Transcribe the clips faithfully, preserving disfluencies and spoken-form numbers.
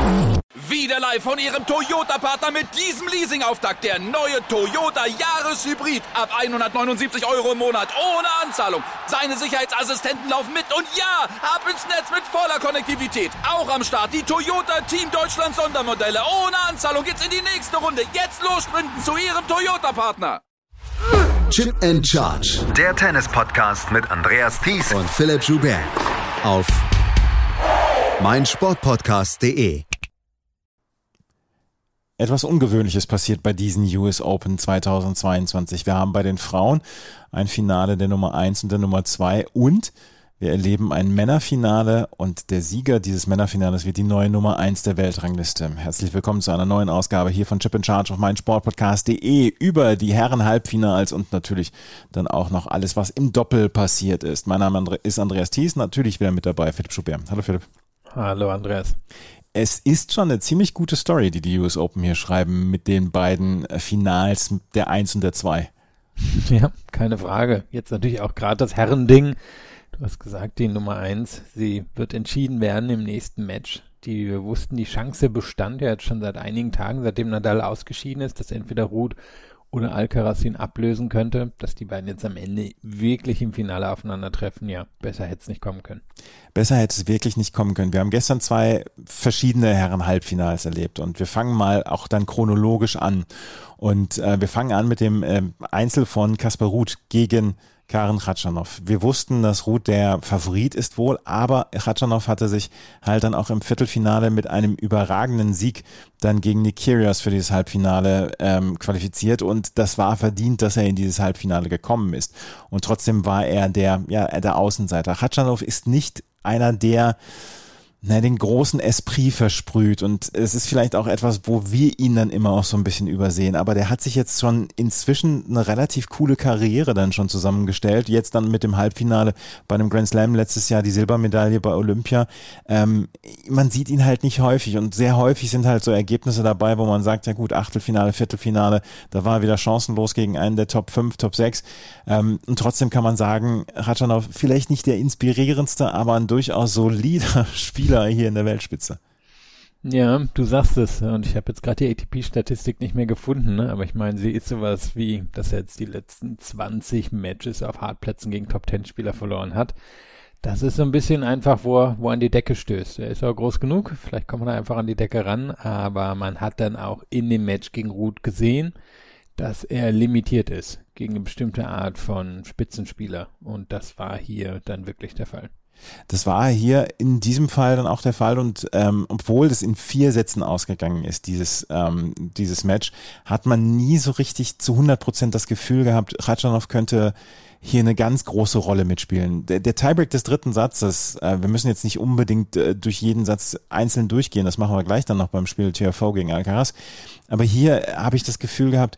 Wieder live von Ihrem Toyota-Partner mit diesem Leasing-Auftakt. Der neue Toyota Jahreshybrid. Ab hundertneunundsiebzig Euro im Monat. Ohne Anzahlung. Seine Sicherheitsassistenten laufen mit. Und ja, ab ins Netz mit voller Konnektivität. Auch am Start die Toyota Team Deutschland Sondermodelle. Ohne Anzahlung geht's in die nächste Runde. Jetzt los sprinten zu Ihrem Toyota-Partner. Chip and Charge. Der Tennis-Podcast mit Andreas Thies und Philipp Joubert. Auf meinsportpodcast punkt de. Etwas Ungewöhnliches passiert bei diesen U S Open zweitausendzweiundzwanzig. Wir haben bei den Frauen ein Finale der Nummer eins und der Nummer zwei und wir erleben ein Männerfinale und der Sieger dieses Männerfinales wird die neue Nummer eins der Weltrangliste. Herzlich willkommen zu einer neuen Ausgabe hier von Chip and Charge auf meinsportpodcast punkt de über die Herren-Halbfinals und natürlich dann auch noch alles, was im Doppel passiert ist. Mein Name ist Andreas Thies, natürlich wieder mit dabei Philipp Joubert. Hallo Philipp. Hallo Andreas. Es ist schon eine ziemlich gute Story, die die U S Open hier schreiben mit den beiden Finals, der eins und der zwei. Ja, keine Frage. Jetzt natürlich auch gerade das Herrending. Du hast gesagt, die Nummer eins, sie wird entschieden werden im nächsten Match. Die wir wussten, die Chance bestand ja jetzt schon seit einigen Tagen, seitdem Nadal ausgeschieden ist, dass entweder Ruud oder Alcaraz ihn ablösen könnte, dass die beiden jetzt am Ende wirklich im Finale aufeinandertreffen. Ja, besser hätte es nicht kommen können. Besser hätte es wirklich nicht kommen können. Wir haben gestern zwei verschiedene Herren-Halbfinals erlebt und wir fangen mal auch dann chronologisch an. Und äh, wir fangen an mit dem äh, Einzel von Kaspar Ruud gegen Karen Khachanov. Wir wussten, dass Ruud der Favorit ist wohl, aber Khachanov hatte sich halt dann auch im Viertelfinale mit einem überragenden Sieg dann gegen Nick Kyrgios für dieses Halbfinale ähm, qualifiziert und das war verdient, dass er in dieses Halbfinale gekommen ist. Und trotzdem war er der, ja, der Außenseiter. Khachanov ist nicht einer, der Na, den großen Esprit versprüht und es ist vielleicht auch etwas, wo wir ihn dann immer auch so ein bisschen übersehen, aber der hat sich jetzt schon inzwischen eine relativ coole Karriere dann schon zusammengestellt, jetzt dann mit dem Halbfinale bei einem Grand Slam, letztes Jahr die Silbermedaille bei Olympia. Ähm, man sieht ihn halt nicht häufig und sehr häufig sind halt so Ergebnisse dabei, wo man sagt, ja gut, Achtelfinale, Viertelfinale, da war er wieder chancenlos gegen einen der Top fünf, Top sechs ähm, und trotzdem kann man sagen, Khachanov vielleicht nicht der inspirierendste, aber ein durchaus solider Spieler hier in der Weltspitze. Ja, du sagst es und ich habe jetzt gerade die A T P-Statistik nicht mehr gefunden, ne? Aber ich meine, sie ist sowas wie, dass er jetzt die letzten zwanzig Matches auf Hartplätzen gegen Top-Ten-Spieler verloren hat. Das ist so ein bisschen einfach, wo er, wo er an die Decke stößt. Er ist auch groß genug, vielleicht kommt man einfach an die Decke ran, aber man hat dann auch in dem Match gegen Ruud gesehen, dass er limitiert ist gegen eine bestimmte Art von Spitzenspieler und das war hier dann wirklich der Fall. Das war hier in diesem Fall dann auch der Fall und ähm, obwohl das in vier Sätzen ausgegangen ist, dieses ähm, dieses Match, hat man nie so richtig zu hundert Prozent das Gefühl gehabt, Khachanov könnte hier eine ganz große Rolle mitspielen. Der, der Tiebreak des dritten Satzes, äh, wir müssen jetzt nicht unbedingt äh, durch jeden Satz einzeln durchgehen, das machen wir gleich dann noch beim Spiel T F O gegen Alcaraz, aber hier habe ich das Gefühl gehabt,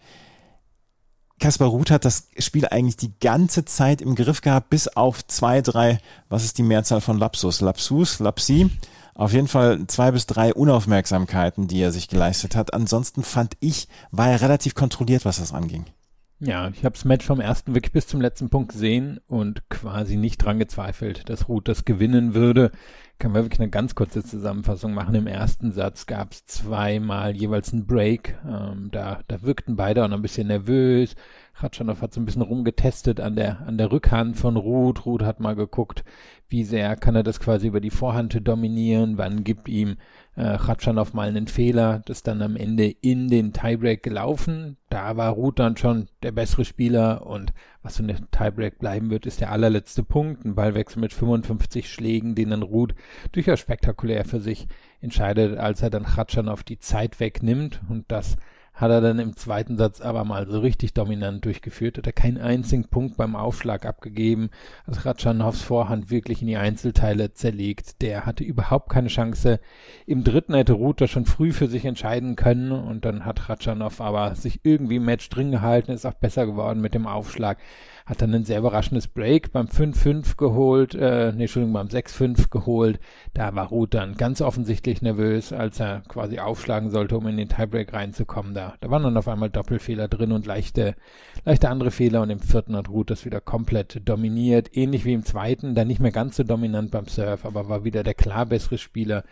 Kaspar Ruud hat das Spiel eigentlich die ganze Zeit im Griff gehabt, bis auf zwei, drei, was ist die Mehrzahl von Lapsus? Lapsus, Lapsi, auf jeden Fall zwei bis drei Unaufmerksamkeiten, die er sich geleistet hat. Ansonsten fand ich, war er relativ kontrolliert, was das anging. Ja, ich habe das Match vom ersten wirklich bis zum letzten Punkt gesehen und quasi nicht dran gezweifelt, dass Ruud das gewinnen würde. Kann man wirklich eine ganz kurze Zusammenfassung machen. Im ersten Satz gab es zweimal jeweils einen Break. Ähm, da, da wirkten beide auch noch ein bisschen nervös. Khachanov hat so ein bisschen rumgetestet an der, an der Rückhand von Ruud. Ruud hat mal geguckt, wie sehr kann er das quasi über die Vorhand dominieren, wann gibt ihm äh, Khachanov mal einen Fehler. Das ist dann am Ende in den Tiebreak gelaufen. Da war Ruud dann schon der bessere Spieler und was in der Tiebreak bleiben wird, ist der allerletzte Punkt. Ein Ballwechsel mit fünfundfünfzig Schlägen, den dann Ruud durchaus spektakulär für sich entscheidet, als er dann Khachanov die Zeit wegnimmt und das hat er dann im zweiten Satz aber mal so richtig dominant durchgeführt, hat er keinen einzigen Punkt beim Aufschlag abgegeben, also Khachanovs Vorhand wirklich in die Einzelteile zerlegt, der hatte überhaupt keine Chance. Im dritten hätte Ruud das schon früh für sich entscheiden können und dann hat Khachanov aber sich irgendwie im Match drin gehalten, ist auch besser geworden mit dem Aufschlag, hat dann ein sehr überraschendes Break beim fünf fünf geholt, äh, nee, Entschuldigung, beim sechs fünf geholt. Da war Ruud dann ganz offensichtlich nervös, als er quasi aufschlagen sollte, um in den Tiebreak reinzukommen. Da, da waren dann auf einmal Doppelfehler drin und leichte, leichte andere Fehler und im vierten hat Ruud das wieder komplett dominiert. Ähnlich wie im zweiten, dann nicht mehr ganz so dominant beim Serve, aber war wieder der klar bessere Spieler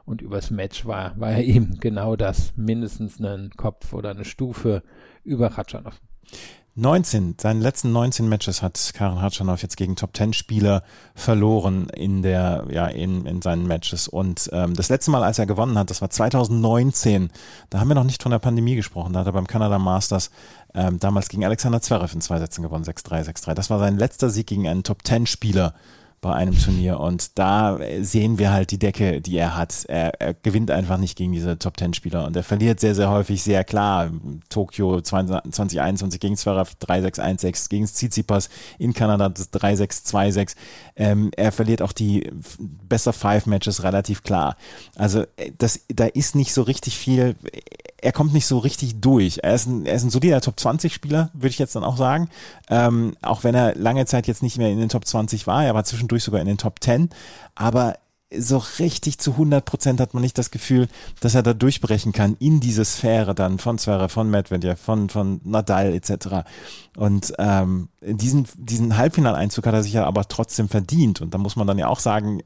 Und übers Match war, war er eben genau das, mindestens einen Kopf oder eine Stufe über Khachanov. neunzehn, seine letzten neunzehn Matches hat Karen Khachanov jetzt gegen Top-Ten-Spieler verloren in der, ja, in, in seinen Matches. Und ähm, das letzte Mal, als er gewonnen hat, das war zwanzig neunzehn. Da haben wir noch nicht von der Pandemie gesprochen. Da hat er beim Canada Masters ähm, damals gegen Alexander Zverev in zwei Sätzen gewonnen, sechs drei, sechs drei. Das war sein letzter Sieg gegen einen Top-Ten-Spieler bei einem Turnier, und da sehen wir halt die Decke, die er hat. Er, er gewinnt einfach nicht gegen diese Top-Ten-Spieler und er verliert sehr, sehr häufig, sehr klar. Tokio zwanzig einundzwanzig gegen Zverev drei sechs eins sechs, gegen Tsitsipas in Kanada drei sechs zwei sechs. Ähm, er verliert auch die Best-of-Five-Matches relativ klar. Also das, da ist nicht so richtig viel, er kommt nicht so richtig durch. Er ist ein, er ist ein solider Top zwanzig Spieler, würde ich jetzt dann auch sagen. Ähm, auch wenn er lange Zeit jetzt nicht mehr in den Top zwanzig war, er war zwischendurch sogar in den Top zehn, aber so richtig zu hundert Prozent hat man nicht das Gefühl, dass er da durchbrechen kann in diese Sphäre dann von Zverev, von Medvedev, von, von Nadal et cetera. Und ähm, diesen, diesen Halbfinaleinzug hat er sich ja aber trotzdem verdient, und da muss man dann ja auch sagen,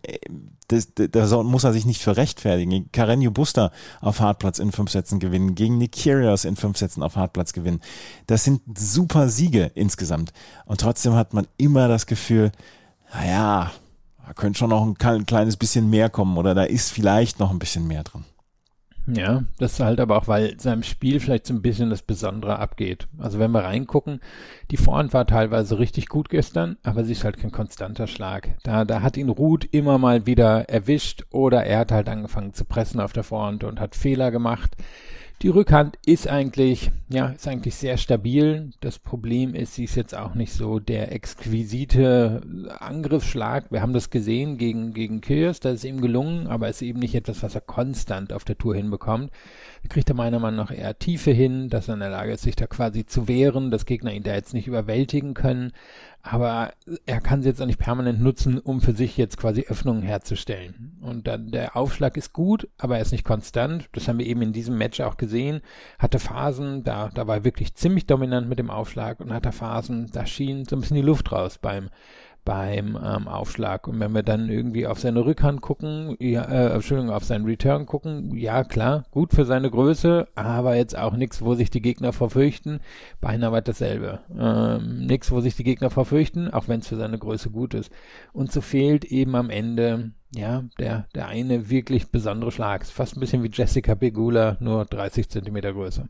da muss er sich nicht für rechtfertigen. Gegen Carreño Busta auf Hartplatz in fünf Sätzen gewinnen, gegen Nick Kyrgios in fünf Sätzen auf Hartplatz gewinnen. Das sind super Siege insgesamt, und trotzdem hat man immer das Gefühl, naja, da könnte schon noch ein kleines bisschen mehr kommen, oder da ist vielleicht noch ein bisschen mehr drin. Ja, das ist halt aber auch, weil seinem Spiel vielleicht so ein bisschen das Besondere abgeht. Also wenn wir reingucken, die Vorhand war teilweise richtig gut gestern, aber sie ist halt kein konstanter Schlag. Da, da hat ihn Ruud immer mal wieder erwischt, oder er hat halt angefangen zu pressen auf der Vorhand und hat Fehler gemacht. Die Rückhand ist eigentlich, ja, ist eigentlich sehr stabil. Das Problem ist, sie ist jetzt auch nicht so der exquisite Angriffsschlag. Wir haben das gesehen gegen, gegen Kyrgios, das ist ihm gelungen, aber es ist eben nicht etwas, was er konstant auf der Tour hinbekommt. Da kriegt er meiner Meinung nach eher Tiefe hin, dass er in der Lage ist, sich da quasi zu wehren, dass Gegner ihn da jetzt nicht überwältigen können. Aber er kann sie jetzt auch nicht permanent nutzen, um für sich jetzt quasi Öffnungen herzustellen. Und dann der Aufschlag ist gut, aber er ist nicht konstant. Das haben wir eben in diesem Match auch gesehen. Hatte Phasen, da, da war er wirklich ziemlich dominant mit dem Aufschlag, und hatte Phasen, da schien so ein bisschen die Luft raus beim beim ähm, Aufschlag. Und wenn wir dann irgendwie auf seine Rückhand gucken, ja, äh, Entschuldigung, auf seinen Return gucken, ja klar, gut für seine Größe, aber jetzt auch nichts, wo sich die Gegner verfürchten. Beinahe war dasselbe. Ähm, nichts, wo sich die Gegner verfürchten, auch wenn es für seine Größe gut ist. Und so fehlt eben am Ende, ja, der, der eine wirklich besondere Schlag. Ist fast ein bisschen wie Jessica Pegula, nur dreißig Zentimeter größer.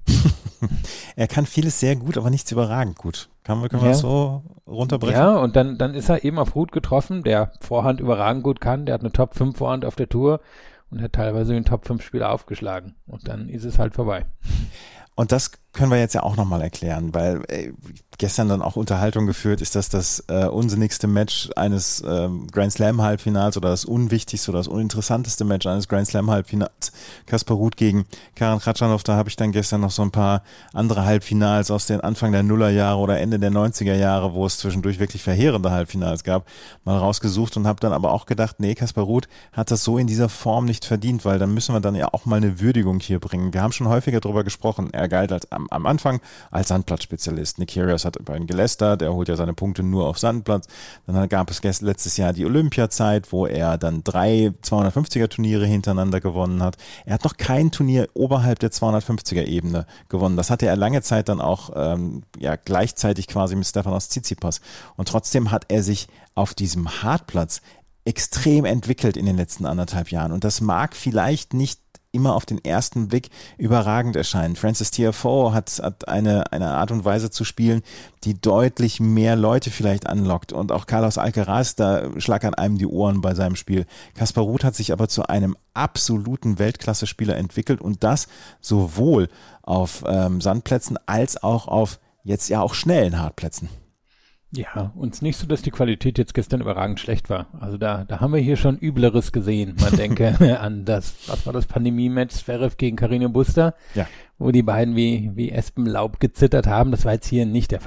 Er kann vieles sehr gut, aber nichts überragend gut. Kann man, kann man ja. das so runterbrechen? Ja, und dann, dann ist er eben auf Ruud getroffen, der Vorhand überragend gut kann. Der hat eine Top fünf Vorhand auf der Tour und hat teilweise den Top fünf Spieler aufgeschlagen. Und dann ist es halt vorbei. Und das können wir jetzt ja auch nochmal erklären, weil äh, gestern dann auch Unterhaltung geführt, ist das das äh, unsinnigste Match eines äh, Grand Slam Halbfinals oder das unwichtigste oder das uninteressanteste Match eines Grand Slam Halbfinals. Kaspar Ruud gegen Karen Khachanov, da habe ich dann gestern noch so ein paar andere Halbfinals aus den Anfang der Nullerjahre oder Ende der neunziger Jahre, wo es zwischendurch wirklich verheerende Halbfinals gab, mal rausgesucht, und habe dann aber auch gedacht, nee, Kaspar Ruud hat das so in dieser Form nicht verdient, weil dann müssen wir dann ja auch mal eine Würdigung hier bringen. Wir haben schon häufiger darüber gesprochen, er galt als am, am Anfang als Sandplatzspezialist. Nick Kyrgios hat über ihn gelästert, er holt ja seine Punkte nur auf Sandplatz. Dann gab es letztes Jahr die Olympiazeit, wo er dann drei zweihundertfünfziger Turniere hintereinander gewonnen hat. Er hat noch kein Turnier oberhalb der zweihundertfünfziger Ebene gewonnen. Das hatte er lange Zeit dann auch ähm, ja, gleichzeitig quasi mit Stefanos Tsitsipas. Und trotzdem hat er sich auf diesem Hartplatz extrem entwickelt in den letzten anderthalb Jahren. Und das mag vielleicht nicht immer auf den ersten Blick überragend erscheinen. Frances Tiafoe hat, hat eine, eine Art und Weise zu spielen, die deutlich mehr Leute vielleicht anlockt. Und auch Carlos Alcaraz, da schlackern einem die Ohren bei seinem Spiel. Kaspar Ruud hat sich aber zu einem absoluten Weltklasse-Spieler entwickelt, und das sowohl auf ähm, Sandplätzen als auch auf jetzt ja auch schnellen Hartplätzen. Ja, uns nicht so, dass die Qualität jetzt gestern überragend schlecht war. Also da, da haben wir hier schon Übleres gesehen. Man denke an das, was war das Pandemie-Match, Zverev gegen Carreño Busta, ja, wo die beiden wie, wie Espenlaub gezittert haben. Das war jetzt hier nicht der Fall.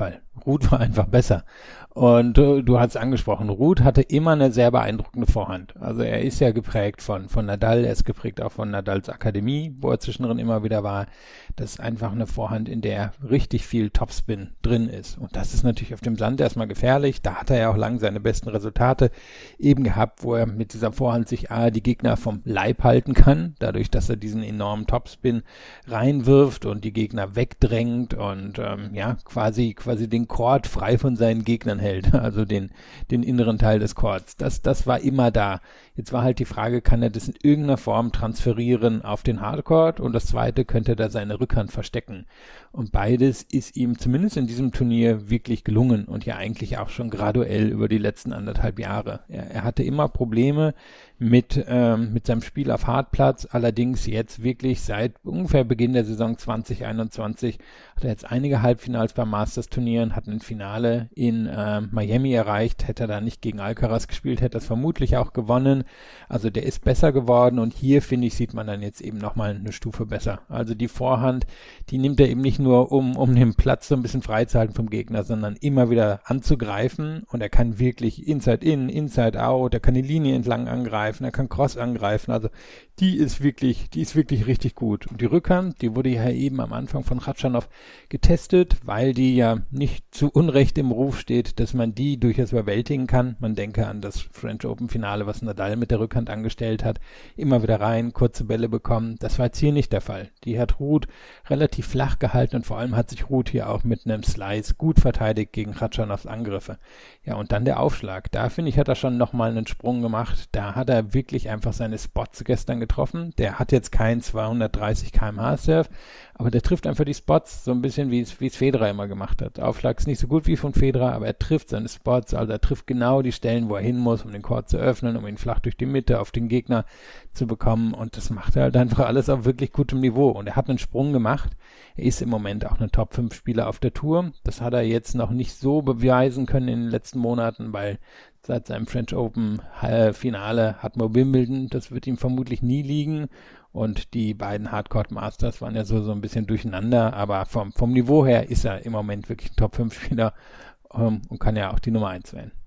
Ruud war einfach besser. Und du, du hast angesprochen, Ruud hatte immer eine sehr beeindruckende Vorhand. Also er ist ja geprägt von, von Nadal, er ist geprägt auch von Nadals Akademie, wo er zwischendrin immer wieder war. Das ist einfach eine Vorhand, in der richtig viel Topspin drin ist. Und das ist natürlich auf dem Sand erstmal gefährlich. Da hat er ja auch lang seine besten Resultate eben gehabt, wo er mit dieser Vorhand sich A, die Gegner vom Leib halten kann, dadurch, dass er diesen enormen Topspin reinwirft und die Gegner wegdrängt und ähm, ja, quasi quasi den Court frei von seinen Gegnern hält, also den den inneren Teil des Courts. Das das war immer da. Jetzt war halt die Frage, kann er das in irgendeiner Form transferieren auf den Hardcourt, und das zweite, könnte er da seine Rückhand verstecken. Und beides ist ihm zumindest in diesem Turnier wirklich gelungen und ja eigentlich auch schon graduell über die letzten anderthalb Jahre. Er, er hatte immer Probleme mit ähm, mit seinem Spiel auf Hartplatz, allerdings jetzt wirklich seit ungefähr Beginn der Saison zwanzig einundzwanzig hat er jetzt einige Halbfinals bei Masters-Turnieren, hat ein Finale in äh, Miami erreicht. Hätte er da nicht gegen Alcaraz gespielt, hätte er es vermutlich auch gewonnen. Also der ist besser geworden, und hier, finde ich, sieht man dann jetzt eben nochmal eine Stufe besser. Also die Vorhand, die nimmt er eben nicht nur, um um den Platz so ein bisschen freizuhalten vom Gegner, sondern immer wieder anzugreifen, und er kann wirklich Inside-In, Inside-Out, er kann die Linie entlang angreifen, er kann Cross angreifen, also die ist wirklich, die ist wirklich richtig gut. Und die Rückhand, die wurde ja eben am Anfang von Khachanov getestet, weil die ja nicht zu Unrecht im Ruf steht, dass man die durchaus überwältigen kann. Man denke an das French Open Finale, was Nadal mit der Rückhand angestellt hat, immer wieder rein, kurze Bälle bekommen. Das war jetzt hier nicht der Fall. Die hat Ruud relativ flach gehalten, und vor allem hat sich Ruud hier auch mit einem Slice gut verteidigt gegen Khachanovs Angriffe. Ja, und dann der Aufschlag. Da, finde ich, hat er schon nochmal einen Sprung gemacht. Da hat er wirklich einfach seine Spots gestern getroffen. Der hat jetzt keinen zweihundertdreißig Kilometer pro Stunde Surf, aber der trifft einfach die Spots, so ein bisschen wie es wie es Federer immer gemacht hat. Der Aufschlag ist nicht so gut wie von Federer, aber er trifft seine Spots, also er trifft genau die Stellen, wo er hin muss, um den Court zu öffnen, um ihn flach durch die Mitte auf den Gegner zu bekommen, und das macht er halt einfach alles auf wirklich gutem Niveau, und er hat einen Sprung gemacht. Er ist im Moment auch ein Top fünf Spieler auf der Tour. Das hat er jetzt noch nicht so beweisen können in den letzten Monaten, weil seit seinem French Open Finale hat man Wimbledon, das wird ihm vermutlich nie liegen, und die beiden Hardcourt Masters waren ja so, so ein bisschen durcheinander, aber vom, vom Niveau her ist er im Moment wirklich ein Top fünf Spieler ähm, und kann ja auch die Nummer eins werden.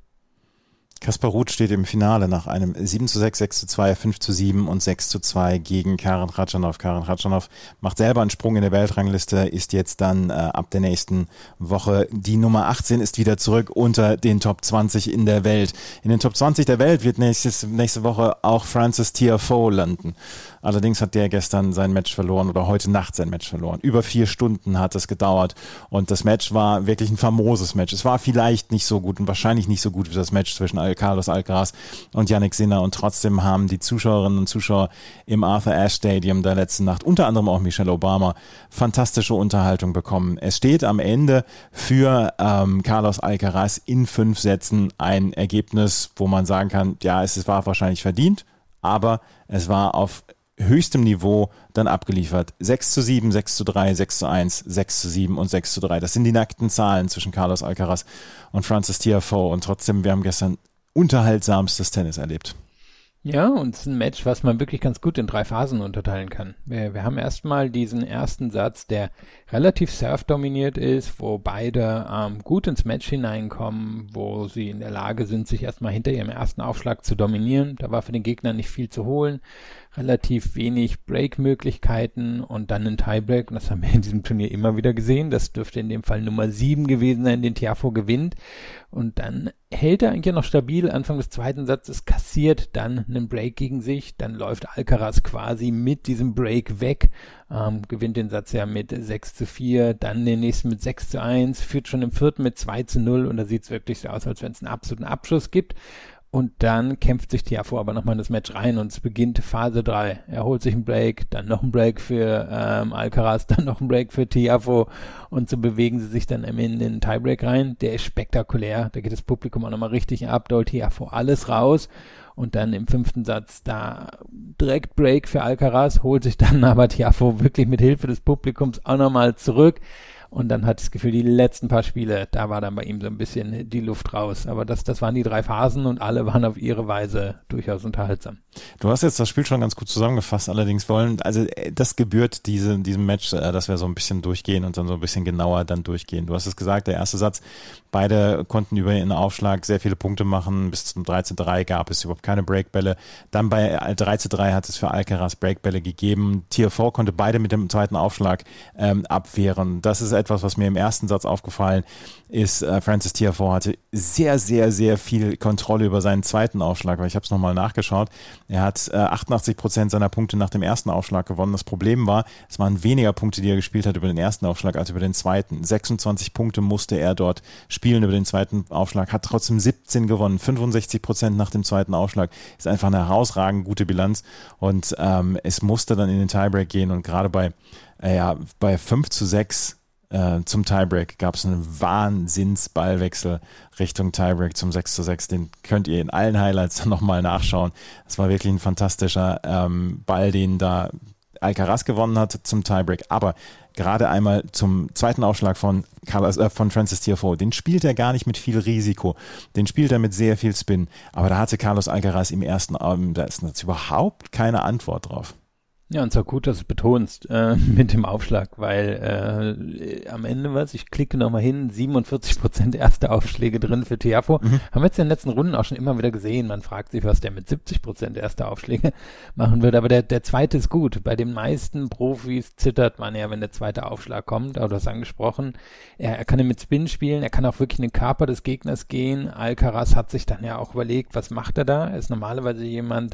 Kaspar Ruud steht im Finale nach einem sieben zu sechs, sechs zu zwei, fünf zu sieben und sechs zu zwei gegen Karen Khachanov. Karen Khachanov macht selber einen Sprung in der Weltrangliste, ist jetzt dann äh, ab der nächsten Woche die Nummer achtzehn, ist wieder zurück unter den Top zwanzig in der Welt. In den Top zwanzig der Welt wird nächstes, nächste Woche auch Frances Tiafoe landen. Allerdings hat der gestern sein Match verloren oder heute Nacht sein Match verloren. Über vier Stunden hat es gedauert, und das Match war wirklich ein famoses Match. Es war vielleicht nicht so gut und wahrscheinlich nicht so gut wie das Match zwischen Carlos Alcaraz und Jannik Sinner, und trotzdem haben die Zuschauerinnen und Zuschauer im Arthur Ashe Stadium der letzten Nacht, unter anderem auch Michelle Obama, fantastische Unterhaltung bekommen. Es steht am Ende für ähm, Carlos Alcaraz in fünf Sätzen ein Ergebnis, wo man sagen kann, ja, es war wahrscheinlich verdient, aber es war auf höchstem Niveau dann abgeliefert. sechs zu sieben, sechs zu drei, sechs zu eins, sechs zu sieben und sechs zu drei. Das sind die nackten Zahlen zwischen Carlos Alcaraz und Frances Tiafoe, und trotzdem, wir haben gestern unterhaltsamstes Tennis erlebt. Ja, und es ist ein Match, was man wirklich ganz gut in drei Phasen unterteilen kann. Wir, wir haben erstmal diesen ersten Satz, der relativ surf-dominiert ist, wo beide ähm, gut ins Match hineinkommen, wo sie in der Lage sind, sich erstmal hinter ihrem ersten Aufschlag zu dominieren. Da war für den Gegner nicht viel zu holen, relativ wenig Break-Möglichkeiten und dann ein Tiebreak, und das haben wir in diesem Turnier immer wieder gesehen. Das dürfte in dem Fall Nummer sieben gewesen sein, den Tiafoe gewinnt, und dann hält er eigentlich noch stabil. Anfang des zweiten Satzes kassiert dann einen Break gegen sich, dann läuft Alcaraz quasi mit diesem Break weg, ähm, gewinnt den Satz ja mit sechs zu vier, dann den nächsten mit sechs zu eins, führt schon im vierten mit zwei zu null, und da sieht es wirklich so aus, als wenn es einen absoluten Abschuss gibt. Und dann kämpft sich Tiafoe aber nochmal in das Match rein, und es beginnt Phase drei. Er holt sich einen Break, dann noch einen Break für ähm, Alcaraz, dann noch einen Break für Tiafoe, und so bewegen sie sich dann am Ende in den Tiebreak rein. Der ist spektakulär, da geht das Publikum auch nochmal richtig ab, da holt Tiafoe alles raus, und dann im fünften Satz da direkt Break für Alcaraz, holt sich dann aber Tiafoe wirklich mit Hilfe des Publikums auch nochmal zurück. Und dann hatte ich das Gefühl, die letzten paar Spiele, da war dann bei ihm so ein bisschen die Luft raus. Aber das, das waren die drei Phasen, und alle waren auf ihre Weise durchaus unterhaltsam. Du hast jetzt das Spiel schon ganz gut zusammengefasst, allerdings wollen, also das gebührt diese, diesem Match, dass wir so ein bisschen durchgehen und dann so ein bisschen genauer dann durchgehen. Du hast es gesagt, der erste Satz, beide konnten über ihren Aufschlag sehr viele Punkte machen, bis zum drei zu drei gab es überhaupt keine Breakbälle. Dann bei drei zu drei hat es für Alcaraz Breakbälle gegeben. Tiafoe konnte beide mit dem zweiten Aufschlag ähm, abwehren. Das ist etwas, was mir im ersten Satz aufgefallen ist. Äh, Frances Tiafoe hatte sehr, sehr, sehr viel Kontrolle über seinen zweiten Aufschlag, weil ich habe es nochmal nachgeschaut. Er hat äh, achtundachtzig Prozent seiner Punkte nach dem ersten Aufschlag gewonnen. Das Problem war, es waren weniger Punkte, die er gespielt hat über den ersten Aufschlag als über den zweiten. sechsundzwanzig Punkte musste er dort spielen über den zweiten Aufschlag, hat trotzdem siebzehn gewonnen. fünfundsechzig Prozent nach dem zweiten Aufschlag ist einfach eine herausragend gute Bilanz und ähm, es musste dann in den Tiebreak gehen und gerade bei, äh, ja, bei fünf zu sechs Äh, zum Tiebreak gab es einen Wahnsinns-Ballwechsel Richtung Tiebreak zum sechs zu sechs. Den könnt ihr in allen Highlights dann nochmal nachschauen. Das war wirklich ein fantastischer ähm, Ball, den da Alcaraz gewonnen hat zum Tiebreak. Aber gerade einmal zum zweiten Aufschlag von, Carlos, äh, von Frances Tiafoe. Den spielt er gar nicht mit viel Risiko. Den spielt er mit sehr viel Spin. Aber da hatte Carlos Alcaraz im ersten Abend, da ist jetzt überhaupt keine Antwort drauf. Ja, und zwar gut, dass du es betonst äh, mit dem Aufschlag, weil äh, am Ende was, ich klicke nochmal hin, siebenundvierzig Prozent erste Aufschläge drin für Tiafoe. Mhm. Haben wir jetzt in den letzten Runden auch schon immer wieder gesehen. Man fragt sich, was der mit siebzig Prozent erste Aufschläge machen wird. Aber der, der zweite ist gut. Bei den meisten Profis zittert man ja, wenn der zweite Aufschlag kommt. Aber du hast angesprochen, er, er kann ja mit Spin spielen, er kann auch wirklich in den Körper des Gegners gehen. Alcaraz hat sich dann ja auch überlegt, was macht er da? Er ist normalerweise jemand,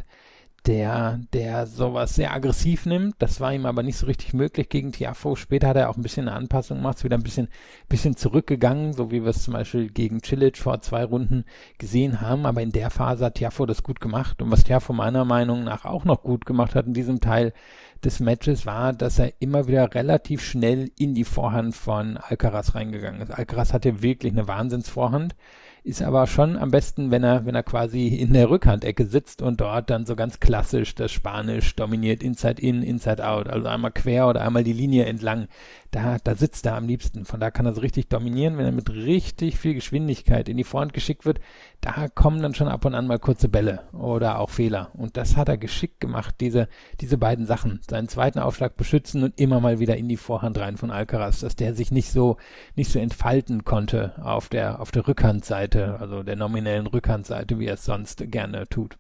der, der sowas sehr aggressiv nimmt. Das war ihm aber nicht so richtig möglich gegen Tiafoe. Später hat er auch ein bisschen eine Anpassung gemacht, ist wieder ein bisschen, bisschen zurückgegangen, so wie wir es zum Beispiel gegen Cilic vor zwei Runden gesehen haben. Aber in der Phase hat Tiafoe das gut gemacht. Und was Tiafoe meiner Meinung nach auch noch gut gemacht hat in diesem Teil des Matches war, dass er immer wieder relativ schnell in die Vorhand von Alcaraz reingegangen ist. Alcaraz hatte wirklich eine Wahnsinnsvorhand, ist aber schon am besten, wenn er, wenn er quasi in der Rückhandecke sitzt und dort dann so ganz klassisch das Spanisch dominiert, Inside In, Inside Out, also einmal quer oder einmal die Linie entlang. Da, da sitzt er am liebsten. Von da kann er so richtig dominieren, wenn er mit richtig viel Geschwindigkeit in die Vorhand geschickt wird. Da kommen dann schon ab und an mal kurze Bälle oder auch Fehler. Und das hat er geschickt gemacht, diese, diese beiden Sachen. Seinen zweiten Aufschlag beschützen und immer mal wieder in die Vorhand rein von Alcaraz, dass der sich nicht so, nicht so entfalten konnte auf der, auf der Rückhandseite, also der nominellen Rückhandseite, wie er es sonst gerne tut.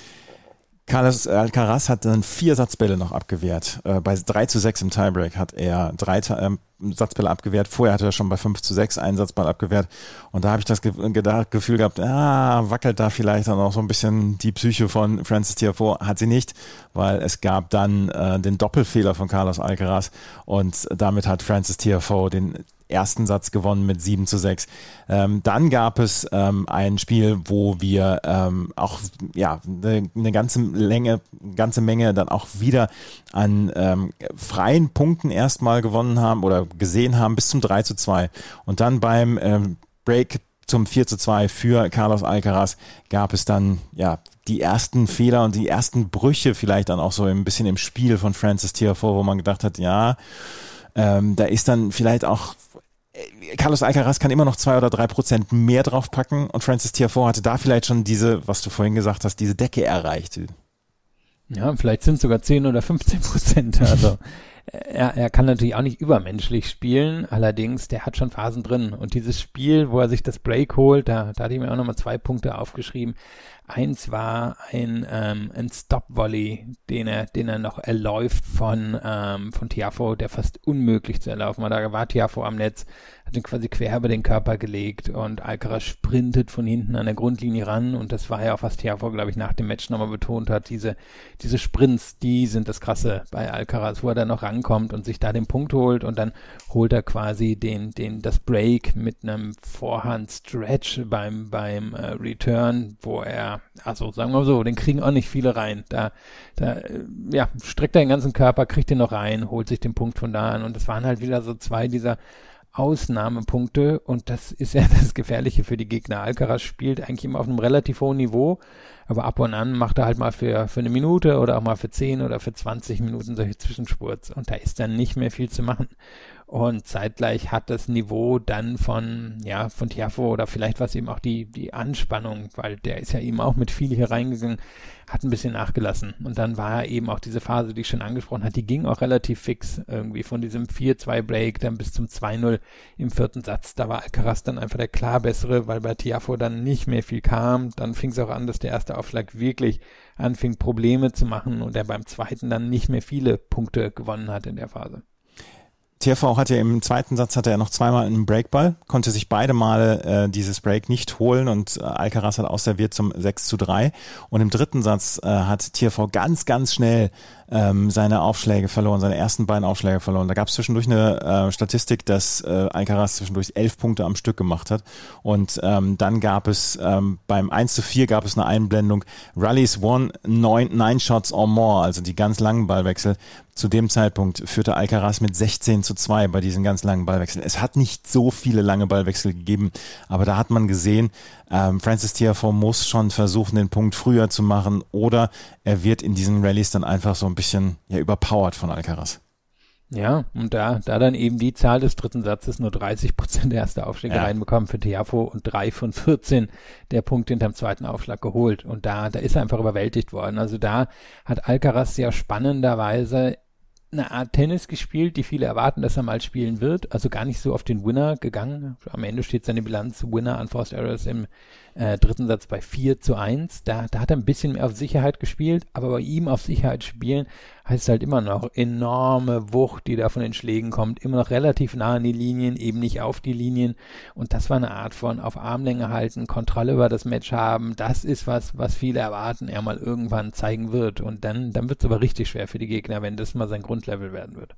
Carlos Alcaraz hat dann vier Satzbälle noch abgewehrt. Äh, bei drei zu sechs im Tiebreak hat er drei äh, Satzbälle abgewehrt. Vorher hatte er schon bei fünf zu sechs einen Satzball abgewehrt. Und da habe ich das Ge- gedacht, Gefühl gehabt, ah, wackelt da vielleicht dann auch so ein bisschen die Psyche von Frances Tiafoe. Hat sie nicht, weil es gab dann äh, den Doppelfehler von Carlos Alcaraz und damit hat Frances Tiafoe den ersten Satz gewonnen mit sieben zu sechs. Ähm, dann gab es ähm, ein Spiel, wo wir ähm, auch ja eine, eine ganze Länge, ganze Menge dann auch wieder an ähm, freien Punkten erstmal gewonnen haben oder gesehen haben bis zum drei zu zwei. Und dann beim ähm, Break zum vier zu zwei für Carlos Alcaraz gab es dann ja die ersten Fehler und die ersten Brüche vielleicht dann auch so ein bisschen im Spiel von Frances Tiafoe, wo man gedacht hat, ja, ähm, da ist dann vielleicht auch Carlos Alcaraz kann immer noch zwei oder drei Prozent mehr draufpacken und Frances Tiafoe hatte da vielleicht schon diese, was du vorhin gesagt hast, diese Decke erreicht. Ja, vielleicht sind es sogar zehn oder fünfzehn Prozent. Also er, er kann natürlich auch nicht übermenschlich spielen, allerdings der hat schon Phasen drin. Und dieses Spiel, wo er sich das Break holt, da, da hatte ich mir auch nochmal zwei Punkte aufgeschrieben. Eins war ein, ähm, ein Stop-Volley, den er, den er noch erläuft von, ähm, von Tiafoe, der fast unmöglich zu erlaufen war. Da war Tiafoe am Netz, hat ihn quasi quer über den Körper gelegt und Alcaraz sprintet von hinten an der Grundlinie ran und das war ja auch, was Tiafoe, glaube ich, nach dem Match nochmal betont hat. Diese, diese Sprints, die sind das Krasse bei Alcaraz, wo er dann noch rankommt und sich da den Punkt holt und dann holt er quasi den, den, das Break mit einem Vorhand-Stretch beim, beim äh, Return, wo er, also sagen wir mal so, den kriegen auch nicht viele rein. Da, da äh, ja, streckt er den ganzen Körper, kriegt den noch rein, holt sich den Punkt von da an und das waren halt wieder so zwei dieser Ausnahmepunkte und das ist ja das Gefährliche für die Gegner. Alcaraz spielt eigentlich immer auf einem relativ hohen Niveau, aber ab und an macht er halt mal für, für eine Minute oder auch mal für zehn oder für zwanzig Minuten solche Zwischenspurts und da ist dann nicht mehr viel zu machen. Und zeitgleich hat das Niveau dann von, ja, von Tiafoe oder vielleicht was eben auch die, die Anspannung, weil der ist ja eben auch mit viel hier reingegangen, hat ein bisschen nachgelassen. Und dann war eben auch diese Phase, die ich schon angesprochen habe, die ging auch relativ fix irgendwie von diesem vier zwei Break dann bis zum zwei null im vierten Satz. Da war Alcaraz dann einfach der klar bessere, weil bei Tiafoe dann nicht mehr viel kam. Dann fing es auch an, dass der erste Aufschlag wirklich anfing, Probleme zu machen und er beim zweiten dann nicht mehr viele Punkte gewonnen hat in der Phase. Tiafoe hat ja im zweiten Satz hatte er noch zweimal einen Breakball, konnte sich beide Male äh, dieses Break nicht holen und äh, Alcaraz hat ausserviert zum sechs zu drei und im dritten Satz äh, hat Tiafoe ganz, ganz schnell ähm, seine Aufschläge verloren, seine ersten beiden Aufschläge verloren. Da gab es zwischendurch eine äh, Statistik, dass äh, Alcaraz zwischendurch elf Punkte am Stück gemacht hat und ähm, dann gab es ähm, beim eins zu vier gab es eine Einblendung, Rallies won nine, nine shots or more, also die ganz langen Ballwechsel. Zu dem Zeitpunkt führte Alcaraz mit sechzehn zu zwei bei diesen ganz langen Ballwechseln. Es hat nicht so viele lange Ballwechsel gegeben, aber da hat man gesehen, ähm, Frances Tiafoe muss schon versuchen, den Punkt früher zu machen oder er wird in diesen Rallyes dann einfach so ein bisschen ja, überpowered von Alcaraz. Ja, und da, da dann eben die Zahl des dritten Satzes nur dreißig Prozent der erste Aufschläge ja. reinbekommen für Tiafoe und drei von vierzehn der Punkte hinterm zweiten Aufschlag geholt. Und da, da ist er einfach überwältigt worden. Also da hat Alcaraz sehr spannenderweise eine Art Tennis gespielt, die viele erwarten, dass er mal spielen wird. Also gar nicht so auf den Winner gegangen. Am Ende steht seine Bilanz Winner Unforced Errors im äh, dritten Satz bei vier zu eins. Da, da hat er ein bisschen mehr auf Sicherheit gespielt, aber bei ihm auf Sicherheit spielen heißt halt immer noch enorme Wucht, die da von den Schlägen kommt, immer noch relativ nah an die Linien, eben nicht auf die Linien und das war eine Art von auf Armlänge halten, Kontrolle über das Match haben, das ist was, was viele erwarten, er mal irgendwann zeigen wird und dann, dann wird es aber richtig schwer für die Gegner, wenn das mal sein Grundlevel werden wird.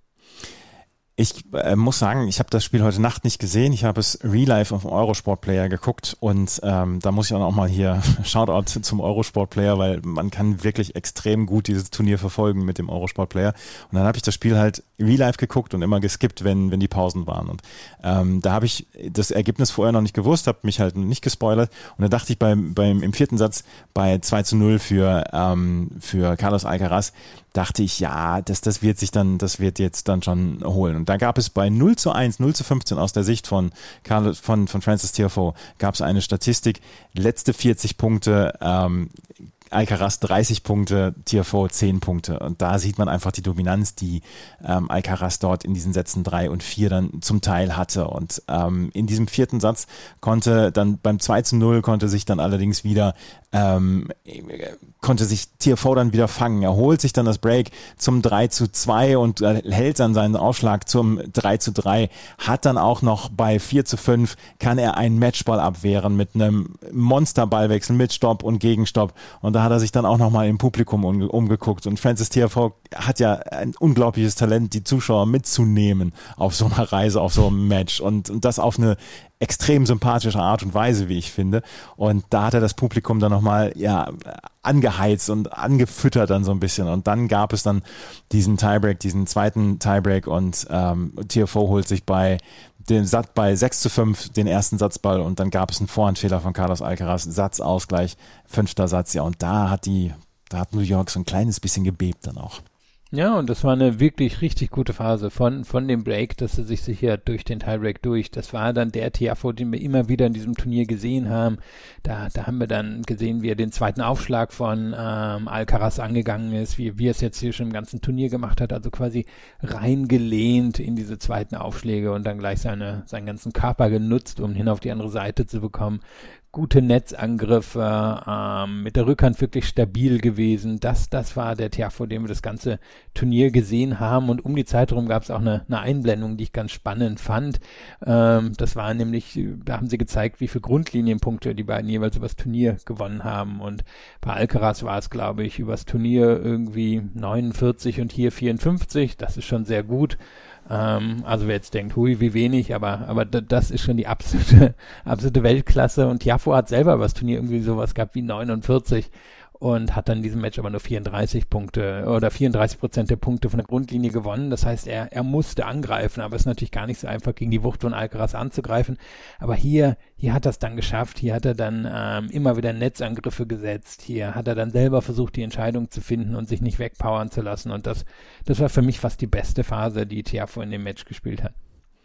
Ich äh, muss sagen, ich habe das Spiel heute Nacht nicht gesehen. Ich habe es Real Life auf dem Eurosport Player geguckt und ähm, da muss ich auch mal hier Shoutout zum Eurosport Player, weil man kann wirklich extrem gut dieses Turnier verfolgen mit dem Eurosport Player. Und dann habe ich das Spiel halt Real Life geguckt und immer geskippt, wenn wenn die Pausen waren. Und ähm, da habe ich das Ergebnis vorher noch nicht gewusst, habe mich halt nicht gespoilert. Und dann dachte ich beim beim im vierten Satz bei zwei zu null für ähm, für Carlos Alcaraz, dachte ich, ja, das, das wird sich dann, das wird jetzt dann schon holen. Und da gab es bei null zu eins, null zu fünfzehn aus der Sicht von Carlos, von, von Frances Tiafoe, gab es eine Statistik, letzte vierzig Punkte, ähm, Alcaraz dreißig Punkte, Tiafoe zehn Punkte. Und da sieht man einfach die Dominanz, die ähm, Alcaraz dort in diesen Sätzen drei und vier dann zum Teil hatte. Und ähm, in diesem vierten Satz konnte dann beim zwei zu null konnte sich dann allerdings wieder ähm, konnte sich Tiafoe dann wieder fangen. Er holt sich dann das Break zum drei zu zwei und äh, hält dann seinen Aufschlag zum drei zu drei. Hat dann auch noch bei vier zu fünf kann er einen Matchball abwehren mit einem Monsterballwechsel mit Stopp und Gegenstopp. Und da hat er sich dann auch nochmal im Publikum umge- umgeguckt. Und Frances Tiafoe hat ja ein unglaubliches Talent, die Zuschauer mitzunehmen auf so einer Reise, auf so einem Match. Und, und das auf eine extrem sympathische Art und Weise, wie ich finde. Und da hat er das Publikum dann nochmal ja, angeheizt und angefüttert dann so ein bisschen. Und dann gab es dann diesen Tiebreak, diesen zweiten Tiebreak und ähm, Tiafoe holt sich bei den Satz bei sechs zu fünf den ersten Satzball und dann gab es einen Vorhandfehler von Carlos Alcaraz, Satzausgleich, fünfter Satz, ja, und da hat die, da hat New York so ein kleines bisschen gebebt dann auch. Ja, und das war eine wirklich richtig gute Phase von von dem Break, dass er sich sicher durch den Tiebreak durch. Das war dann der Tiafoe, den wir immer wieder in diesem Turnier gesehen haben. Da da haben wir dann gesehen, wie er den zweiten Aufschlag von ähm, Alcaraz angegangen ist, wie, wie er es jetzt hier schon im ganzen Turnier gemacht hat, also quasi reingelehnt in diese zweiten Aufschläge und dann gleich seine seinen ganzen Körper genutzt, um hin auf die andere Seite zu bekommen. Gute Netzangriffe, ähm, mit der Rückhand wirklich stabil gewesen. Das, das war der Tiafoe, den wir das ganze Turnier gesehen haben. Und um die Zeit herum gab es auch eine, eine Einblendung, die ich ganz spannend fand. Ähm, das war nämlich, da haben sie gezeigt, wie viele Grundlinienpunkte die beiden jeweils übers Turnier gewonnen haben. Und bei Alcaraz war es, glaube ich, übers Turnier irgendwie neunundvierzig und hier vierundfünfzig. Das ist schon sehr gut. Ähm, also wer jetzt denkt, hui, wie wenig, aber aber d- das ist schon die absolute absolute Weltklasse und Tiafoe hat selber über das Turnier irgendwie sowas gehabt wie neunundvierzig und hat dann in diesem Match aber nur vierunddreißig Punkte oder vierunddreißig Prozent der Punkte von der Grundlinie gewonnen. Das heißt, er, er musste angreifen, aber es ist natürlich gar nicht so einfach, gegen die Wucht von Alcaraz anzugreifen. Aber hier, hier hat er es dann geschafft. Hier hat er dann ähm, immer wieder Netzangriffe gesetzt. Hier hat er dann selber versucht, die Entscheidung zu finden und sich nicht wegpowern zu lassen. Und das, das war für mich fast die beste Phase, die Tiafoe in dem Match gespielt hat.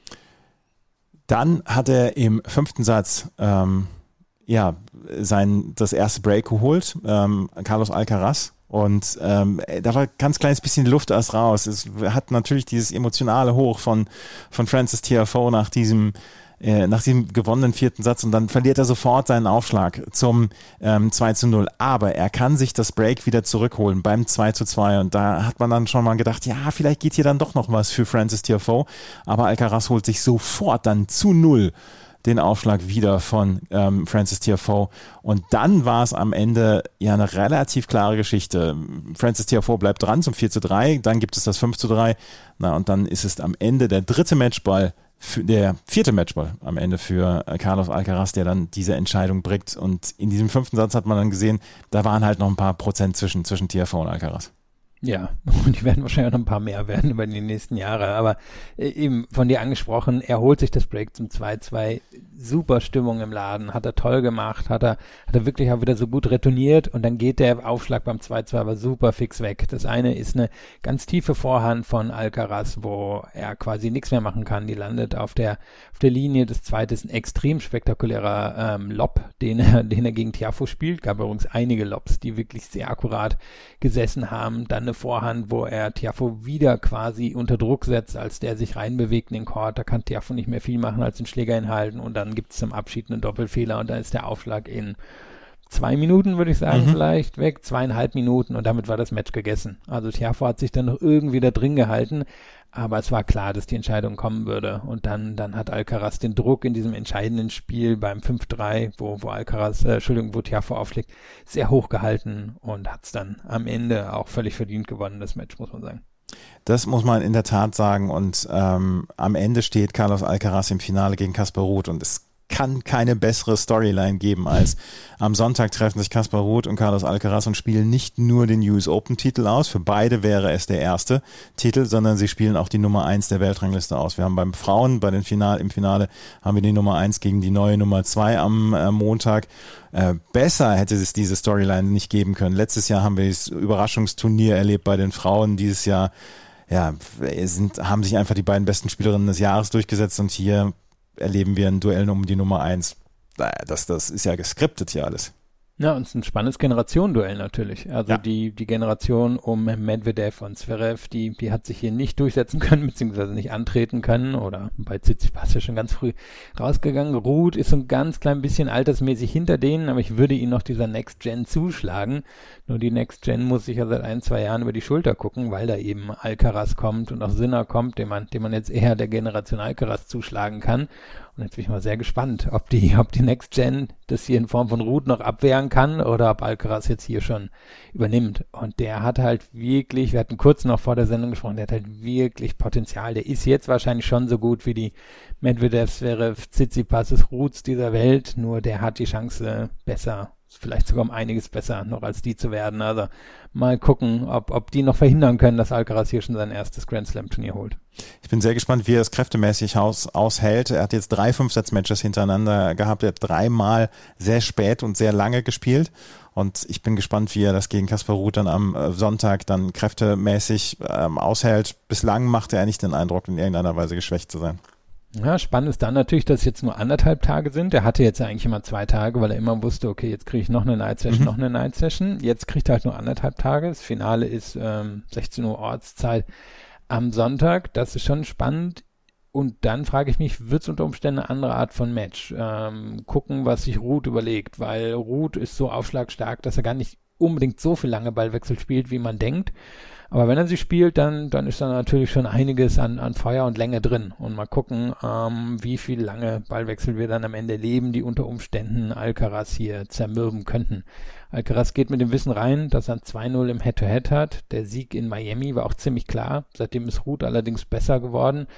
Dann hat er im fünften Satz ähm, ja, sein, das erste Break geholt, ähm, Carlos Alcaraz. Und ähm, da war ein ganz kleines bisschen Luft erst raus. Es hat natürlich dieses emotionale Hoch von, von Frances Tiafoe nach diesem äh, nach diesem gewonnenen vierten Satz, und dann verliert er sofort seinen Aufschlag zum ähm, zwei zu null. Aber er kann sich das Break wieder zurückholen beim zwei zu zwei, und da hat man dann schon mal gedacht, ja, vielleicht geht hier dann doch noch was für Frances Tiafoe. Aber Alcaraz holt sich sofort dann zu null den Aufschlag wieder von ähm, Frances Tiafoe, und dann war es am Ende ja eine relativ klare Geschichte. Frances Tiafoe bleibt dran zum vier zu drei, dann gibt es das fünf zu drei, na, und dann ist es am Ende der dritte Matchball, für, der vierte Matchball am Ende für äh, Carlos Alcaraz, der dann diese Entscheidung bringt, und in diesem fünften Satz hat man dann gesehen, da waren halt noch ein paar Prozent zwischen, zwischen Tiafoe und Alcaraz. Ja, und die werden wahrscheinlich auch noch ein paar mehr werden über die nächsten Jahre, aber äh, eben von dir angesprochen, er holt sich das Break zum zwei zu zwei, super Stimmung im Laden, hat er toll gemacht, hat er, hat er wirklich auch wieder so gut retourniert, und dann geht der Aufschlag beim zwei zu zwei aber super fix weg. Das eine ist eine ganz tiefe Vorhand von Alcaraz, wo er quasi nichts mehr machen kann, die landet auf der auf der Linie. Das zweite ist ein extrem spektakulärer ähm, Lob, den er, den er gegen Tiafoe spielt, gab übrigens einige Lobs, die wirklich sehr akkurat gesessen haben. Dann eine Vorhand, wo er Tiafoe wieder quasi unter Druck setzt, als der sich reinbewegt in den Court. Da kann Tiafoe nicht mehr viel machen, als den Schläger hinhalten, und dann gibt es zum Abschied einen Doppelfehler, und dann ist der Aufschlag in zwei Minuten, würde ich sagen, mhm. vielleicht weg, zweieinhalb Minuten, und damit war das Match gegessen. Also Tiafoe hat sich dann noch irgendwie da drin gehalten, aber es war klar, dass die Entscheidung kommen würde, und dann, dann hat Alcaraz den Druck in diesem entscheidenden Spiel beim fünf drei, wo, wo Alcaraz, äh, Entschuldigung, wo Tiafoe aufschlägt, sehr hoch gehalten und hat es dann am Ende auch völlig verdient gewonnen, das Match, muss man sagen. Das muss man in der Tat sagen, und ähm, am Ende steht Carlos Alcaraz im Finale gegen Casper Ruud, und es kann keine bessere Storyline geben, als am Sonntag treffen sich Casper Ruud und Carlos Alcaraz und spielen nicht nur den U S Open Titel aus, für beide wäre es der erste Titel, sondern sie spielen auch die Nummer eins der Weltrangliste aus. Wir haben beim Frauen, bei den Final, im Finale haben wir die Nummer eins gegen die neue Nummer zwei am äh, Montag. Äh, besser hätte es diese Storyline nicht geben können. Letztes Jahr haben wir das Überraschungsturnier erlebt bei den Frauen, dieses Jahr ja, sind, haben sich einfach die beiden besten Spielerinnen des Jahres durchgesetzt, und hier erleben wir ein Duell um die Nummer eins. Das, das ist ja geskriptet hier alles. Ja, und es ist ein spannendes Generationenduell natürlich. Also ja. die, die Generation um Medvedev und Zverev, die, die hat sich hier nicht durchsetzen können, beziehungsweise nicht antreten können, oder bei Tsitsipas ja schon ganz früh rausgegangen. Ruud ist so ein ganz klein bisschen altersmäßig hinter denen, aber ich würde ihn noch dieser Next Gen zuschlagen. Nur die Next Gen muss sich ja seit ein, zwei Jahren über die Schulter gucken, weil da eben Alcaraz kommt und auch Sinner kommt, den man, den man jetzt eher der Generation Alcaraz zuschlagen kann. Und jetzt bin ich mal sehr gespannt, ob die, ob die Next Gen das hier in Form von Ruud noch abwehren kann, oder ob Alcaraz jetzt hier schon übernimmt. Und der hat halt wirklich, wir hatten kurz noch vor der Sendung gesprochen, der hat halt wirklich Potenzial. Der ist jetzt wahrscheinlich schon so gut wie die Medvedev, Zverev, Tsitsipas, Ruuds dieser Welt, nur der hat die Chance, besser, vielleicht sogar um einiges besser noch als die zu werden. Also mal gucken, ob, ob die noch verhindern können, dass Alcaraz hier schon sein erstes Grand Slam Turnier holt. Ich bin sehr gespannt, wie er es kräftemäßig aus, aushält. Er hat jetzt drei Fünf-Satz-Matches hintereinander gehabt. Er hat dreimal sehr spät und sehr lange gespielt. Und ich bin gespannt, wie er das gegen Casper Ruud dann am Sonntag dann kräftemäßig ähm, aushält. Bislang machte er nicht den Eindruck, in irgendeiner Weise geschwächt zu sein. Ja, spannend ist dann natürlich, dass es jetzt nur anderthalb Tage sind. Er hatte jetzt eigentlich immer zwei Tage, weil er immer wusste, okay, jetzt kriege ich noch eine Night Session, mhm. noch eine Night Session. Jetzt kriegt er halt nur anderthalb Tage. Das Finale ist ähm, sechzehn Uhr Ortszeit am Sonntag. Das ist schon spannend. Und dann frage ich mich, wird es unter Umständen eine andere Art von Match? Ähm, gucken, was sich Ruud überlegt, weil Ruud ist so aufschlagstark, dass er gar nicht unbedingt so viel lange Ballwechsel spielt, wie man denkt. Aber wenn er sie spielt, dann, dann ist da natürlich schon einiges an, an Feuer und Länge drin. Und mal gucken, ähm, wie viel lange Ballwechsel wir dann am Ende leben, die unter Umständen Alcaraz hier zermürben könnten. Alcaraz geht mit dem Wissen rein, dass er zwei null im Head-to-Head hat. Der Sieg in Miami war auch ziemlich klar. Seitdem ist Ruud allerdings besser geworden.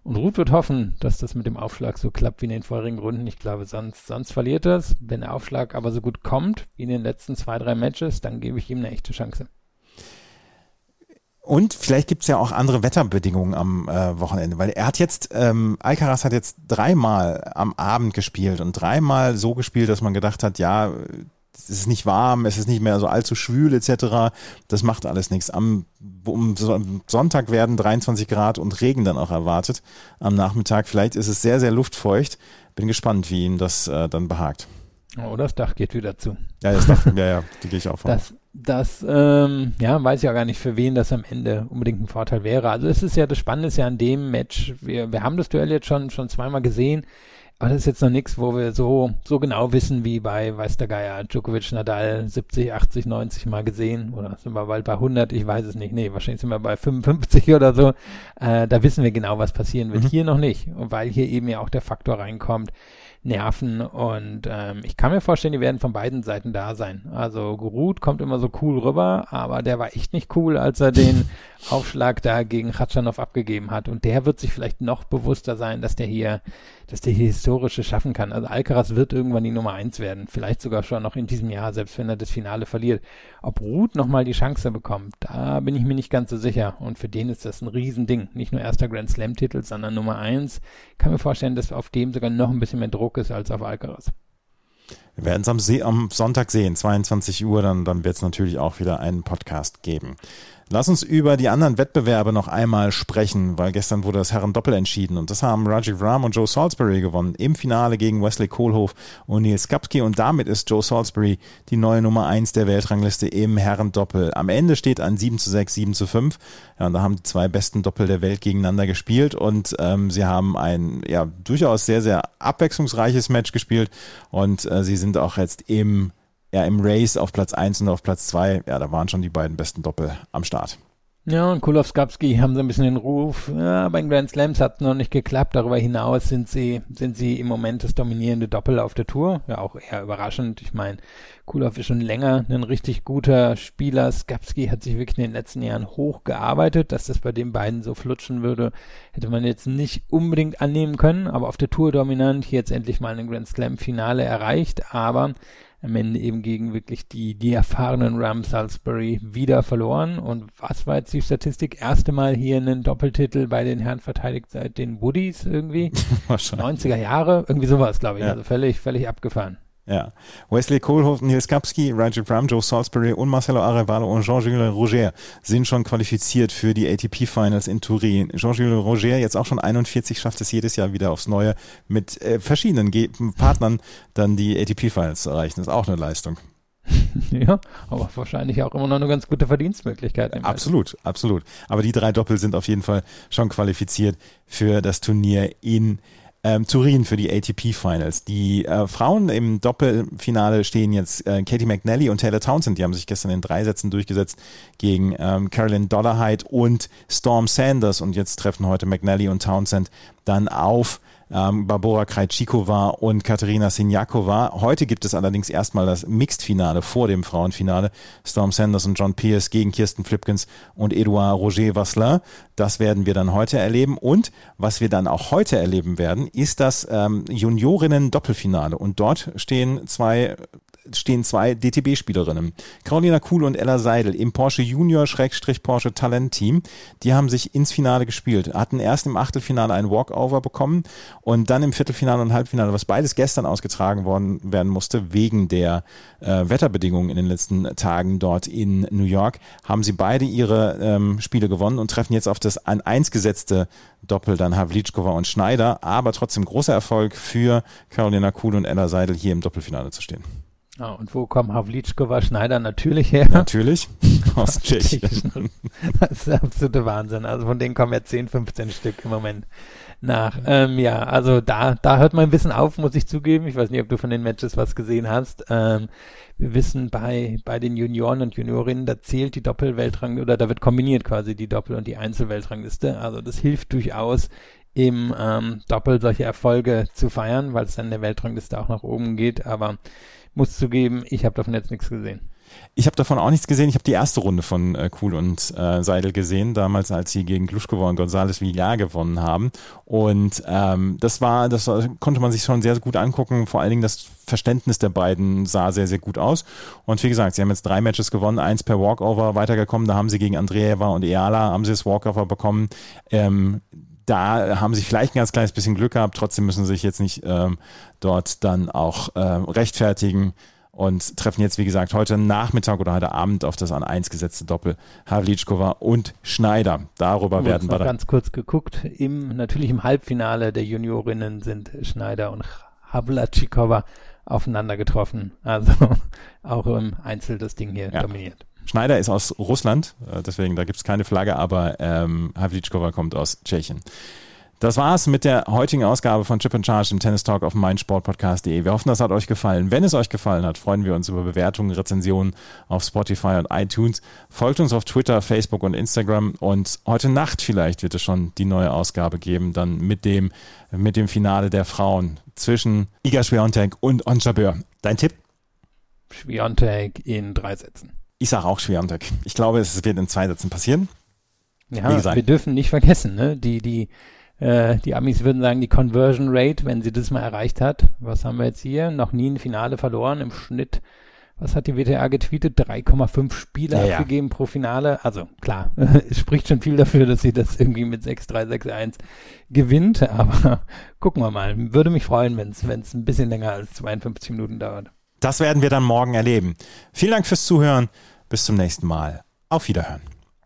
Und Ruud wird hoffen, dass das mit dem Aufschlag so klappt wie in den vorherigen Runden. Ich glaube, sonst, sonst verliert das. Wenn der Aufschlag aber so gut kommt, wie in den letzten zwei, drei Matches, dann gebe ich ihm eine echte Chance. Und vielleicht gibt's ja auch andere Wetterbedingungen am äh, Wochenende, weil er hat jetzt, ähm, Alcaraz hat jetzt dreimal am Abend gespielt und dreimal so gespielt, dass man gedacht hat, ja, es ist nicht warm, es ist nicht mehr so allzu schwül et cetera. Das macht alles nichts. Am, um Sonntag werden dreiundzwanzig Grad und Regen dann auch erwartet am Nachmittag. Vielleicht ist es sehr, sehr luftfeucht. Bin gespannt, wie ihm das äh, dann behagt. Oh, das Dach geht wieder zu. Ja, das Dach, ja, ja, die gehe ich auch von. Das, das ähm, ja, weiß ich auch gar nicht, für wen das am Ende unbedingt ein Vorteil wäre. Also es ist ja, das Spannende ist ja an dem Match, wir, wir haben das Duell jetzt schon, schon zweimal gesehen, aber das ist jetzt noch nichts, wo wir so, so genau wissen, wie bei, weiß der Geier, Djokovic, Nadal siebzig, achtzig, neunzig mal gesehen, oder sind wir bald bei hundert, ich weiß es nicht, nee, wahrscheinlich sind wir bei fünfundfünfzig oder so, äh, da wissen wir genau, was passieren wird, mhm. Hier noch nicht, und weil hier eben ja auch der Faktor reinkommt, Nerven, und ähm, ich kann mir vorstellen, die werden von beiden Seiten da sein. Also Ruud kommt immer so cool rüber, aber der war echt nicht cool, als er den Aufschlag da gegen Khachanov abgegeben hat, und der wird sich vielleicht noch bewusster sein, dass der hier, dass der hier Historische schaffen kann. Also Alcaraz wird irgendwann die Nummer eins werden, vielleicht sogar schon noch in diesem Jahr, selbst wenn er das Finale verliert. Ob Ruud nochmal die Chance bekommt, da bin ich mir nicht ganz so sicher, und für den ist das ein Riesending. Nicht nur erster Grand Slam Titel, sondern Nummer eins. Ich kann mir vorstellen, dass auf dem sogar noch ein bisschen mehr Druck ist als auf Alcaraz. Wir werden es am, See- am Sonntag sehen, zweiundzwanzig Uhr, dann, dann wird es natürlich auch wieder einen Podcast geben. Lass uns über die anderen Wettbewerbe noch einmal sprechen, weil gestern wurde das Herren-Doppel entschieden, und das haben Rajiv Ram und Joe Salisbury gewonnen im Finale gegen Wesley Koolhof und Niels Kapski, und damit ist Joe Salisbury die neue Nummer eins der Weltrangliste im Herren-Doppel. Am Ende steht ein sieben zu sechs, sieben zu fünf. Ja, und da haben die zwei besten Doppel der Welt gegeneinander gespielt, und ähm, sie haben ein ja durchaus sehr, sehr abwechslungsreiches Match gespielt, und äh, sie sind auch jetzt im Ja, im Race auf Platz eins und auf Platz zwei, ja, da waren schon die beiden besten Doppel am Start. Ja, und Koolhof, Skapski haben so ein bisschen den Ruf, ja, bei den Grand Slams hat es noch nicht geklappt, darüber hinaus sind sie, sind sie im Moment das dominierende Doppel auf der Tour, ja, auch eher überraschend. Ich meine, Koolhof ist schon länger ein richtig guter Spieler, Skapski hat sich wirklich in den letzten Jahren hochgearbeitet, dass das bei den beiden so flutschen würde, hätte man jetzt nicht unbedingt annehmen können, aber auf der Tour dominant, hier jetzt endlich mal ein Grand Slam Finale erreicht, aber am Ende eben gegen wirklich die, die erfahrenen Ram, Salisbury wieder verloren. Und was war jetzt die Statistik? Erste Mal hier einen Doppeltitel bei den Herren verteidigt seit den Woodies irgendwie. neunziger Jahre, irgendwie sowas, glaube ich. Ja. Also völlig, völlig abgefahren. Ja, Wesley Koolhof, Niels Kapski, Rajiv Ram, Joe Salisbury und Marcelo Arevalo und Jean-Jules Roger sind schon qualifiziert für die A T P Finals in Turin. Jean-Jules Roger, jetzt auch schon einundvierzig, schafft es jedes Jahr wieder aufs Neue, mit äh, verschiedenen Ge- Partnern dann die A T P Finals zu erreichen. Das ist auch eine Leistung. Ja, aber wahrscheinlich auch immer noch eine ganz gute Verdienstmöglichkeit. Absolut, absolut. Aber die drei Doppel sind auf jeden Fall schon qualifiziert für das Turnier in Ähm, Turin für die A T P Finals. Die äh, Frauen im Doppelfinale stehen jetzt äh, Katie McNally und Taylor Townsend. Die haben sich gestern in drei Sätzen durchgesetzt gegen ähm, Caroline Dollarhide und Storm Sanders. Und jetzt treffen heute McNally und Townsend dann auf ähm, Barbora Krejcikova und Katerina Siniakova. Heute gibt es allerdings erstmal das Mixed-Finale vor dem Frauenfinale. Storm Sanders und John Pierce gegen Kirsten Flipkens und Edouard Roger Vasselin. Das werden wir dann heute erleben. Und was wir dann auch heute erleben werden, ist das ähm, Juniorinnen-Doppelfinale. Und dort stehen zwei stehen zwei D T B-Spielerinnen. Carolina Kuhl und Ella Seidel im Porsche Junior-Porsche Talent-Team. Die haben sich ins Finale gespielt, hatten erst im Achtelfinale ein Walkover bekommen und dann im Viertelfinale und Halbfinale, was beides gestern ausgetragen worden werden musste, wegen der äh, Wetterbedingungen in den letzten Tagen dort in New York, haben sie beide ihre ähm, Spiele gewonnen und treffen jetzt auf das an eins gesetzte Doppel dann Havlíčková und Schneider, aber trotzdem großer Erfolg für Carolina Kuhl und Ella Seidel, hier im Doppelfinale zu stehen. Ja, und wo kommen Havlíčková, Schneider natürlich her? Natürlich, aus Tschechien. Das ist der absolute Wahnsinn. Also von denen kommen ja zehn, fünfzehn Stück im Moment nach. Ähm, ja, also da, da hört mein Wissen auf, muss ich zugeben. Ich weiß nicht, ob du von den Matches was gesehen hast. Ähm, wir wissen, bei, bei den Junioren und Juniorinnen, da zählt die Doppelweltrangliste, oder da wird kombiniert quasi die Doppel- und die Einzelweltrangliste. Also das hilft durchaus, im ähm, Doppel solche Erfolge zu feiern, weil es dann in der Weltrangliste auch nach oben geht. Aber muss zugeben, ich habe davon jetzt nichts gesehen. Ich habe davon auch nichts gesehen. Ich habe die erste Runde von äh, Kuhl und äh, Seidel gesehen, damals, als sie gegen Gluskova und González Villar gewonnen haben. Und ähm, das war, das war, konnte man sich schon sehr, sehr gut angucken. Vor allen Dingen das Verständnis der beiden sah sehr, sehr gut aus. Und wie gesagt, sie haben jetzt drei Matches gewonnen, eins per Walkover weitergekommen. Da haben sie gegen Andreeva und Eala haben sie das Walkover bekommen. Ähm, Da haben sie vielleicht ein ganz kleines bisschen Glück gehabt. Trotzdem müssen sie sich jetzt nicht ähm, dort dann auch äh, rechtfertigen und treffen jetzt, wie gesagt, heute Nachmittag oder heute Abend auf das an eins gesetzte Doppel Havlíčková und Schneider. Darüber Gut, werden wir dann ganz kurz geguckt. Im, natürlich im Halbfinale der Juniorinnen sind Schneider und Havlíčková aufeinander getroffen. Also auch im Einzel das Ding hier ja. dominiert. Schneider ist aus Russland, deswegen da gibt es keine Flagge, aber ähm, Havlíčková kommt aus Tschechien. Das war's mit der heutigen Ausgabe von Chip and Charge im Tennis Talk auf meinsportpodcast punkt de. Wir hoffen, das hat euch gefallen. Wenn es euch gefallen hat, freuen wir uns über Bewertungen, Rezensionen auf Spotify und iTunes. Folgt uns auf Twitter, Facebook und Instagram und heute Nacht vielleicht wird es schon die neue Ausgabe geben, dann mit dem, mit dem Finale der Frauen zwischen Iga Swiatek und Ons Jabeur. Dein Tipp? Swiatek in drei Sätzen. Ich sage auch Swiatek. Ich glaube, es wird in zwei Sätzen passieren. Ja, wir dürfen nicht vergessen, ne? Die, die, äh, die Amis würden sagen, die Conversion Rate, wenn sie das mal erreicht hat. Was haben wir jetzt hier? Noch nie ein Finale verloren. Im Schnitt, was hat die W T A getweetet? drei Komma fünf Spiele ja, abgegeben ja. pro Finale. Also klar, es spricht schon viel dafür, dass sie das irgendwie mit sechs drei, sechs eins gewinnt. Aber gucken wir mal. Würde mich freuen, wenn es wenn es ein bisschen länger als zweiundfünfzig Minuten dauert. Das werden wir dann morgen erleben. Vielen Dank fürs Zuhören. Bis zum nächsten Mal. Auf Wiederhören.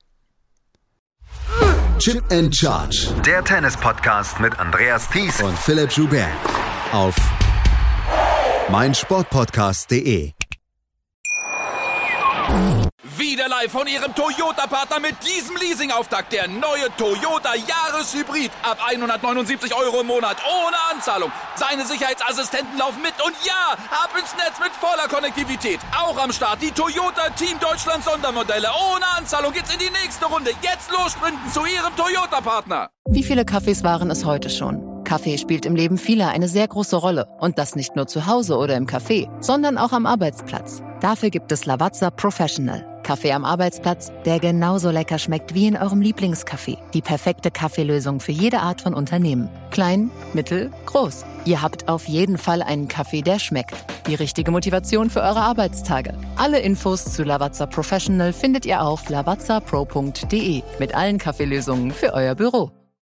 Chip and Charge. Der Tennis-Podcast mit Andreas Thies und Philipp Joubert. Auf meinsportpodcast punkt de. Wieder live von Ihrem Toyota-Partner mit diesem Leasing-Auftakt. Der neue Toyota Jahreshybrid. Ab hundertneunundsiebzig Euro im Monat. Ohne Anzahlung. Seine Sicherheitsassistenten laufen mit. Und ja, ab ins Netz mit voller Konnektivität. Auch am Start die Toyota Team Deutschland Sondermodelle. Ohne Anzahlung geht's in die nächste Runde. Jetzt los sprinten zu Ihrem Toyota-Partner. Wie viele Kaffees waren es heute schon? Kaffee spielt im Leben vieler eine sehr große Rolle. Und das nicht nur zu Hause oder im Café, sondern auch am Arbeitsplatz. Dafür gibt es Lavazza Professional. Kaffee am Arbeitsplatz, der genauso lecker schmeckt wie in eurem Lieblingscafé. Die perfekte Kaffeelösung für jede Art von Unternehmen. Klein, mittel, groß. Ihr habt auf jeden Fall einen Kaffee, der schmeckt. Die richtige Motivation für eure Arbeitstage. Alle Infos zu Lavazza Professional findet ihr auf lavazza pro punkt de mit allen Kaffeelösungen für euer Büro.